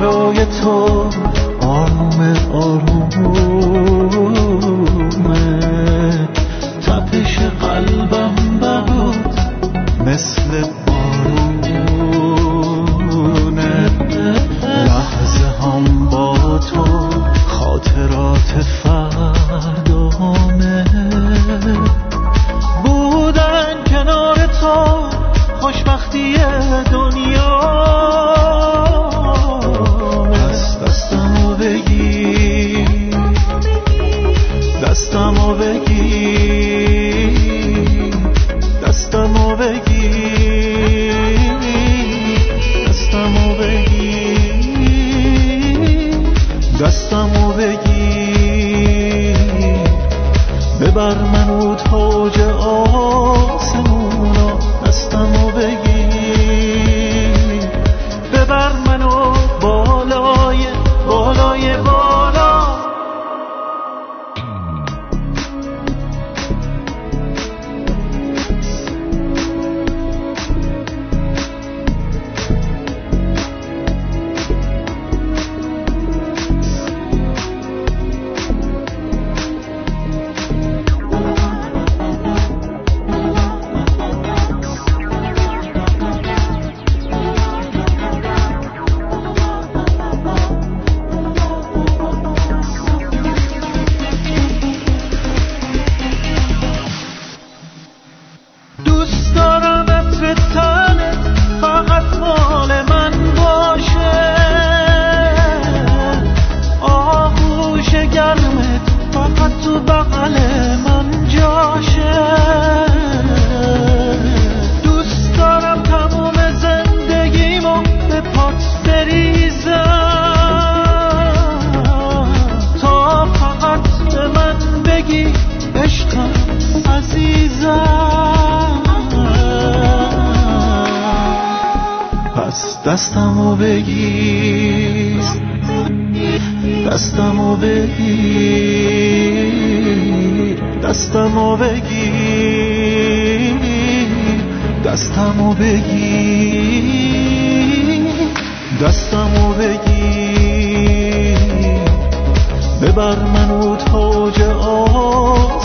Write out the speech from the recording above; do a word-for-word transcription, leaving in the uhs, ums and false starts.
برای تو آرومه آرومه، تپش قلبم برات مثل بارونه، لحظه هم با تو خاطرات فردامه، بودن کنار تو خوشبختی دنیا، پس دستمو بگیر دستمو بگیر دستمو بگیر دستمو بگیر دستمو بگیر، ببر منو تاج آسمونا، دستمو بگیر، ببر منو بالای بالای بالا. دستمو بگیر دستمو بگیر دستمو بگیر دستمو بگیر دستمو بگیر، ببر منو تاج آسمونا،